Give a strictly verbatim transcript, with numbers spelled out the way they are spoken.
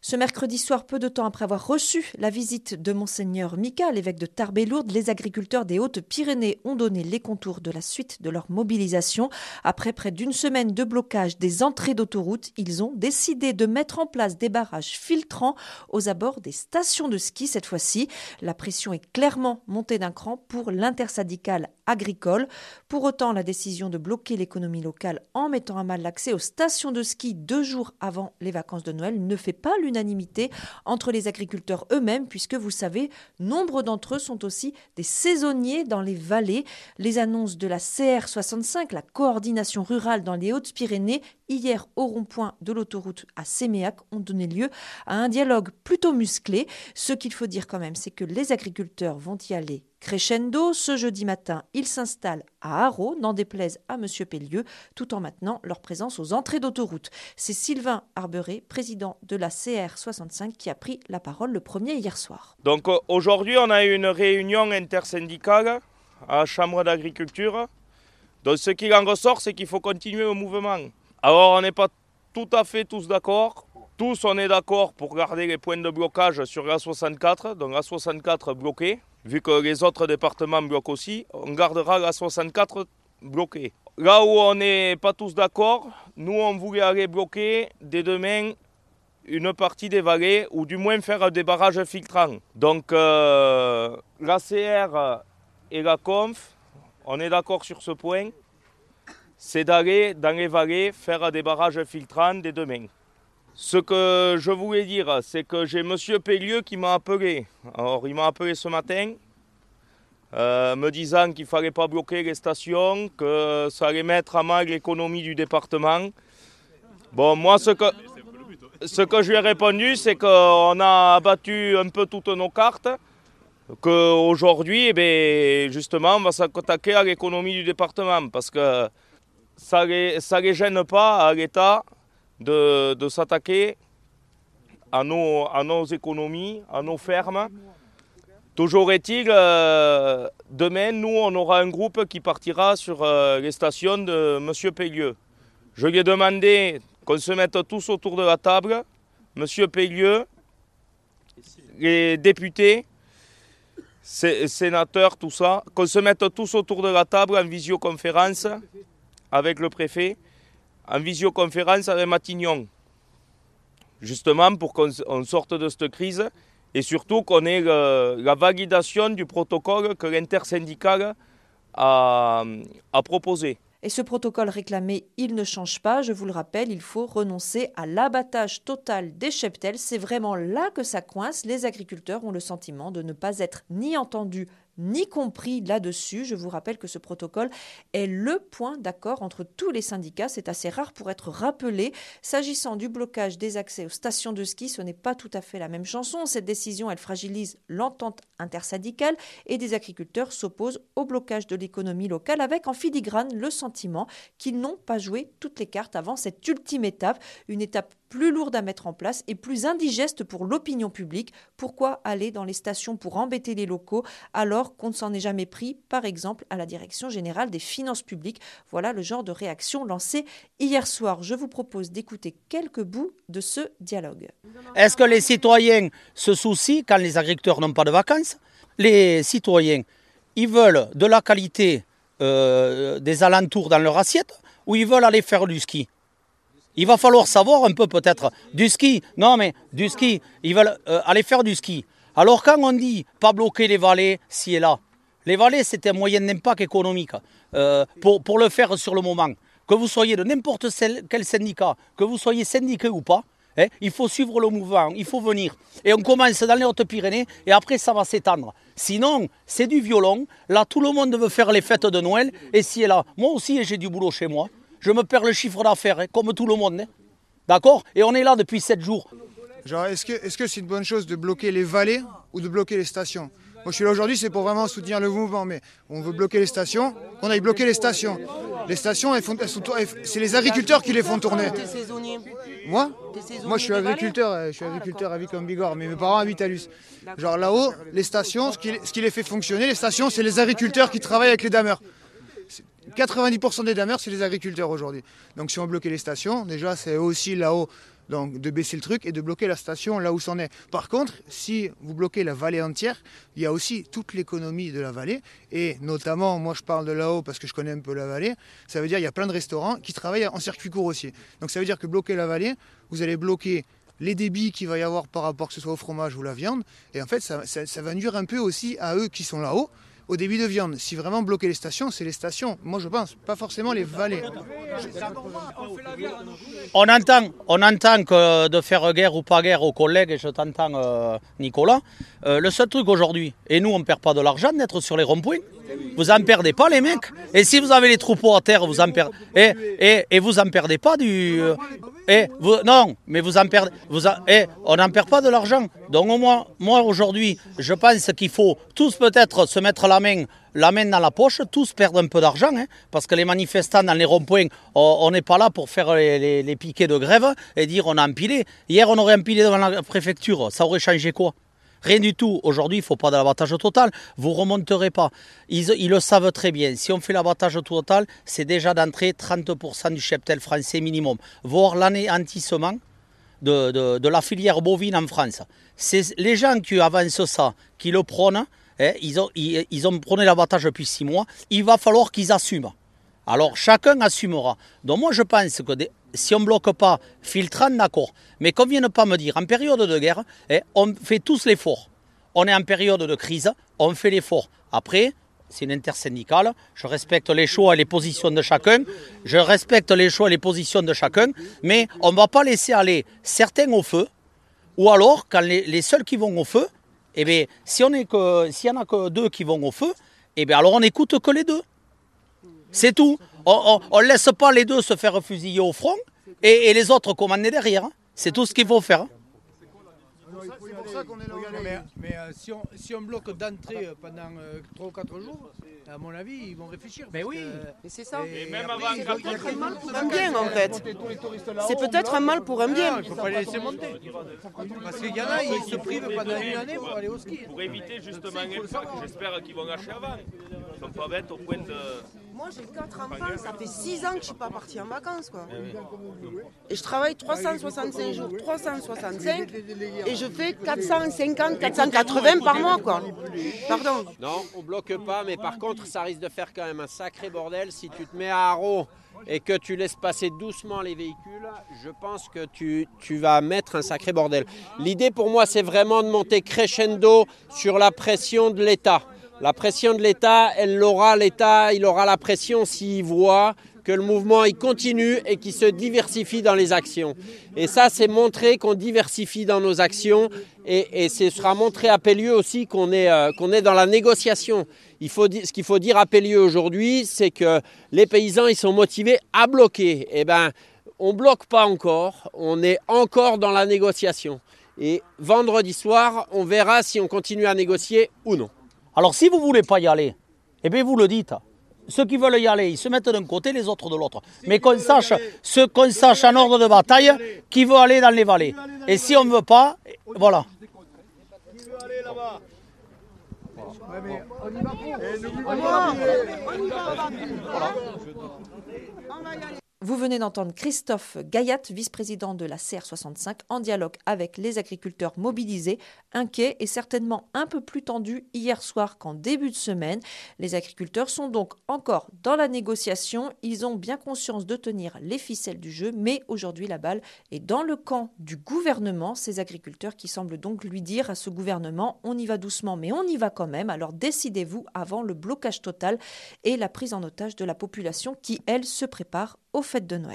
Ce mercredi soir, peu de temps après avoir reçu la visite de Monseigneur Mika, l'évêque de Tarbes et Lourdes, les agriculteurs des Hautes-Pyrénées ont donné les contours de la suite de leur mobilisation. Après près d'une semaine de blocage des entrées d'autoroute, ils ont décidé de mettre en place des barrages filtrants aux abords des stations de ski cette fois-ci. La pression est clairement montée d'un cran pour l'intersyndicale agricole. Pour autant, la décision de bloquer l'économie locale en mettant à mal l'accès aux stations de ski deux jours avant les vacances de Noël ne fait pas l'unanimité entre les agriculteurs eux-mêmes, puisque vous savez, nombre d'entre eux sont aussi des saisonniers dans les vallées. Les annonces de la C R soixante-cinq, la coordination rurale dans les Hautes-Pyrénées, hier au rond-point de l'autoroute à Séméac, ont donné lieu à un dialogue plutôt musclé. Ce qu'il faut dire quand même, c'est que les agriculteurs vont y aller crescendo. Ce jeudi matin, ils s'installent à Haro, n'en déplaise à M. Pellieu, tout en maintenant leur présence aux entrées d'autoroute. C'est Sylvain Arberet, président de la C R soixante-cinq, qui a pris la parole le premier hier soir. Donc aujourd'hui, on a eu une réunion intersyndicale à la Chambre d'agriculture. Donc ce qu'il en ressort, c'est qu'il faut continuer le mouvement. Alors on n'est pas tout à fait tous d'accord. Tous on est d'accord pour garder les points de blocage sur l'A soixante-quatre, donc l'A soixante-quatre bloqué. Vu que les autres départements bloquent aussi, on gardera l'A soixante-quatre bloqué. Là où on n'est pas tous d'accord, nous on voulait aller bloquer dès demain une partie des vallées, ou du moins faire des barrages filtrants. Donc euh, la C R et la Conf, on est d'accord sur ce point, c'est d'aller dans les vallées faire des barrages filtrants dès demain. Ce que je voulais dire, c'est que j'ai M. Pellieu qui m'a appelé. Alors, il m'a appelé ce matin, euh, me disant qu'il ne fallait pas bloquer les stations, que ça allait mettre à mal l'économie du département. Bon, moi, ce que, ce que je lui ai répondu, c'est qu'on a abattu un peu toutes nos cartes, qu'aujourd'hui, eh bien, justement, on va s'attaquer à l'économie du département, parce que ça ne les, ça les gêne pas à l'État de, de s'attaquer à nos, à nos économies, à nos fermes. Toujours est-il, euh, demain, nous, on aura un groupe qui partira sur euh, les stations de M. Pellieu. Je lui ai demandé qu'on se mette tous autour de la table, M. Pellieu, les députés, sénateurs, tout ça, qu'on se mette tous autour de la table en visioconférence avec le préfet, en visioconférence avec Matignon, justement pour qu'on sorte de cette crise et surtout qu'on ait le, la validation du protocole que l'intersyndicale a, a proposé. Et ce protocole réclamé, il ne change pas. Je vous le rappelle, il faut renoncer à l'abattage total des cheptels. C'est vraiment là que ça coince. Les agriculteurs ont le sentiment de ne pas être ni entendus ni compris là-dessus. Je vous rappelle que ce protocole est le point d'accord entre tous les syndicats. C'est assez rare pour être rappelé. S'agissant du blocage des accès aux stations de ski, ce n'est pas tout à fait la même chanson. Cette décision, elle fragilise l'entente intersyndicale et des agriculteurs s'opposent au blocage de l'économie locale avec en filigrane le sentiment qu'ils n'ont pas joué toutes les cartes avant cette ultime étape, une étape plus lourde à mettre en place et plus indigeste pour l'opinion publique. Pourquoi aller dans les stations pour embêter les locaux alors qu'on ne s'en est jamais pris, par exemple, à la Direction générale des finances publiques? Voilà le genre de réaction lancée hier soir. Je vous propose d'écouter quelques bouts de ce dialogue. Est-ce que les citoyens se soucient quand les agriculteurs n'ont pas de vacances? Les citoyens, ils veulent de la qualité euh, des alentours dans leur assiette ou ils veulent aller faire du ski? Il va falloir savoir un peu peut-être du ski. Non mais du ski, ils veulent euh, aller faire du ski. Alors quand on dit pas bloquer les vallées, ci et là, les vallées c'est un moyen d'impact économique euh, pour, pour le faire sur le moment. Que vous soyez de n'importe quel syndicat, que vous soyez syndiqué ou pas, hein, il faut suivre le mouvement, il faut venir. Et on commence dans les Hautes-Pyrénées et après ça va s'étendre. Sinon, c'est du violon. Là, tout le monde veut faire les fêtes de Noël et ci et là. Moi aussi, j'ai du boulot chez moi. Je me perds le chiffre d'affaires, hein, comme tout le monde. Hein. D'accord? Et on est là depuis sept jours. Genre, est-ce que est-ce que c'est une bonne chose de bloquer les vallées ou de bloquer les stations? Moi, je suis là aujourd'hui, c'est pour vraiment soutenir le mouvement, mais on veut bloquer les stations, qu'on aille bloquer les stations. Les stations, elles font, elles sont, c'est les agriculteurs qui les font tourner. T'es saisonnier? Moi Moi, je suis agriculteur, je suis agriculteur à Vicombe Bigorre, mais mes parents habitent à Luce. Genre là-haut, les stations, ce qui, ce qui les fait fonctionner, les stations, c'est les agriculteurs qui travaillent avec les dameurs. quatre-vingt-dix pour cent des dameurs, c'est les agriculteurs aujourd'hui. Donc si on bloquait les stations, déjà c'est aussi là-haut Donc de baisser le truc et de bloquer la station là où c'en est. Par contre, si vous bloquez la vallée entière, il y a aussi toute l'économie de la vallée. Et notamment, moi je parle de là-haut parce que je connais un peu la vallée, ça veut dire qu'il y a plein de restaurants qui travaillent en circuit court aussi. Donc ça veut dire que bloquer la vallée, vous allez bloquer les débits qu'il va y avoir par rapport que ce soit au fromage ou la viande. Et en fait, ça, ça, ça va nuire un peu aussi à eux qui sont là-haut, au débit de viande. Si vraiment bloquer les stations, c'est les stations. Moi, je pense, pas forcément les vallées. On entend, on entend que de faire guerre ou pas guerre aux collègues, et je t'entends, euh, Nicolas. Euh, le seul truc aujourd'hui, et nous, on ne perd pas de l'argent d'être sur les ronds-points. Vous en perdez pas, les mecs. Et si vous avez les troupeaux à terre, vous en perdez. Et, et, et vous en perdez pas du. Euh, et vous, non, mais vous en perdez. Vous en, et on n'en perd pas de l'argent. Donc au moins, moi aujourd'hui, je pense qu'il faut tous peut-être se mettre la main, la main dans la poche, tous perdre un peu d'argent, hein, parce que les manifestants dans les ronds-points, on n'est pas là pour faire les, les, les piquets de grève et dire on a empilé. Hier, on aurait empilé devant la préfecture. Ça aurait changé quoi? Rien du tout. Aujourd'hui, il ne faut pas de l'abattage total. Vous ne remonterez pas. Ils, ils le savent très bien. Si on fait l'abattage total, c'est déjà d'entrée trente pour cent du cheptel français minimum. Voire l'anéantissement de, de, de la filière bovine en France. C'est les gens qui avancent ça, qui le prônent, hein, ils, ont, ils, ils ont prôné l'abattage depuis six mois. Il va falloir qu'ils assument. Alors, chacun assumera. Donc moi, je pense que des, si on ne bloque pas filtrant, d'accord. Mais qu'on ne vienne pas me dire, en période de guerre, eh, on fait tous l'effort. On est en période de crise, on fait l'effort. Après, c'est une intersyndicale. Je respecte les choix et les positions de chacun. Je respecte les choix et les positions de chacun. Mais on ne va pas laisser aller certains au feu. Ou alors, quand les, les seuls qui vont au feu, eh bien, si on est que, s'il n'y en a que deux qui vont au feu, eh bien, alors on n'écoute que les deux. C'est tout. On ne laisse pas les deux se faire fusiller au front et, et les autres commander derrière. Hein. C'est tout ce qu'il faut faire. Hein. Mais, mais euh, si, on, si on bloque d'entrée pendant euh, trois ou quatre jours, à mon avis, ils vont réfléchir. Mais oui, que, c'est ça. Et même après, avant c'est quand peut-être un mal pour un bien en fait. C'est peut-être un mal pour un bien. Il ne faut pas les laisser monter. Parce qu'il y en a, ils se privent pendant une année pour aller au ski. Pour éviter justement l'impact, j'espère qu'ils vont lâcher avant. Ils ne sont pas bêtes au point de... Moi j'ai quatre enfants, ça fait six ans que je ne suis pas partie en vacances quoi. Et je travaille trois cent soixante-cinq jours, trois cent soixante-cinq et je fais quatre cent cinquante, quatre cent quatre-vingts par mois quoi. Pardon. Non, on bloque pas, mais par contre ça risque de faire quand même un sacré bordel si tu te mets à haro et que tu laisses passer doucement les véhicules. Je pense que tu, tu vas mettre un sacré bordel. L'idée pour moi c'est vraiment de monter crescendo sur la pression de l'État. La pression de l'État, elle l'aura, l'État, il aura la pression s'il voit que le mouvement il continue et qu'il se diversifie dans les actions. Et ça, c'est montrer qu'on diversifie dans nos actions et, et ce sera montré à Pellieu aussi qu'on est, euh, qu'on est dans la négociation. Il faut, ce qu'il faut dire à Pellieu aujourd'hui, c'est que les paysans, ils sont motivés à bloquer. Eh bien, on ne bloque pas encore, on est encore dans la négociation. Et vendredi soir, on verra si on continue à négocier ou non. Alors si vous ne voulez pas y aller, eh bien vous le dites. Ceux qui veulent y aller, ils se mettent d'un côté, les autres de l'autre. Mais qu'on sache, ce qu'on sache en ordre de bataille, qui veut aller dans les vallées. Et si on ne veut pas, voilà. Vous venez d'entendre Christophe Gayat, vice-président de la C R soixante-cinq, en dialogue avec les agriculteurs mobilisés, inquiets et certainement un peu plus tendus hier soir qu'en début de semaine. Les agriculteurs sont donc encore dans la négociation. Ils ont bien conscience de tenir les ficelles du jeu, mais aujourd'hui la balle est dans le camp du gouvernement. Ces agriculteurs qui semblent donc lui dire à ce gouvernement « on y va doucement, mais on y va quand même, alors décidez-vous avant le blocage total et la prise en otage de la population qui, elle, se prépare aux fêtes de Noël ».